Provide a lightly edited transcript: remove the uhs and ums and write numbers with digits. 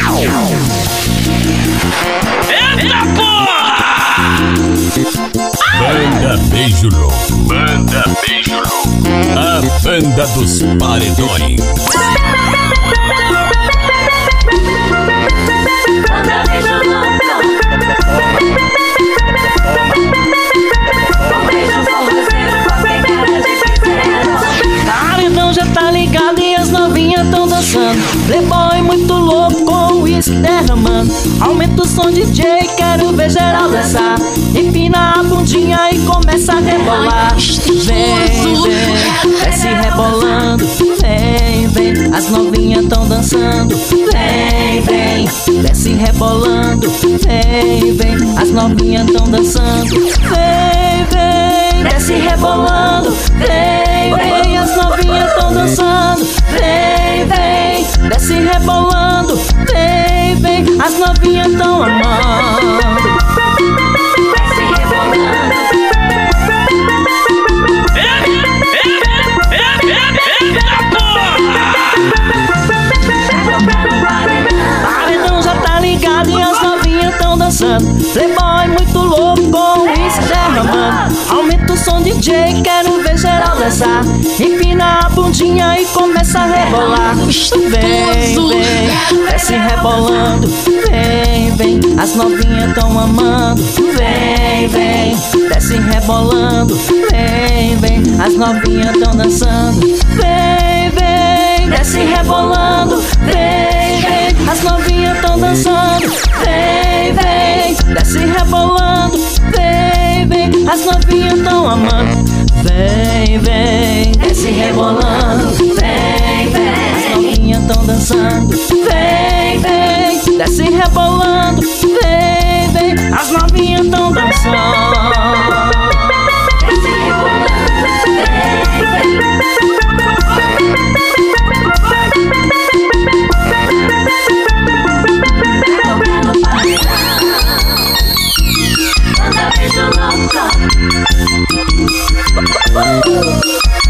Eita porra! Banda Beijo Louco. Banda Beijo Louco. A banda dos paredões. Banda Beijo Louco. Com beijo forrozeiro, com pegada de pincel. Paredão já tá ligado e as novinhas tão dançando. Playboy muito louco com o uísque derramando. Aumenta o som DJ, quero ver geral dançar. Empina a bundinha e começa a rebolar. Vem, vem, desce rebolando. Vem, vem, as novinhas tão dançando. Vem, vem, desce rebolando. Vem, vem, as novinhas tão dançando. Vem, vem, desce rebolando. Vem, vem, as novinhas tão dançando. Vem, vem, desce rebolando. Vem, vem, as novinhas tão amando. Desce rebolando. Eita porra! Paredão já tá ligado e as novinhas tão dançando. Playboy muito louco com o uísque derramando. Aumenta o som DJ, quero ver geral dançar. Empina a bundinha e começa a rebolar. Vem, vem, desce rebolando. Vem, vem, as novinhas tão amando. Vem, vem, desce rebolando. Vem, vem, as novinhas tão dançando. Vem, vem, desce rebolando. Vem, vem, as novinhas tão dançando. Vem, vem, desce rebolando. Vem, vem, as novinhas tão amando. Vem, vem, desce rebolando. Vem, vem, as novinhas tão dançando. Vem, vem, desce rebolando. Vem, vem, as novinhas tão dançando. Desce rebolando. Vem, vem. Dobrando paredão. Banda Beijo Louco.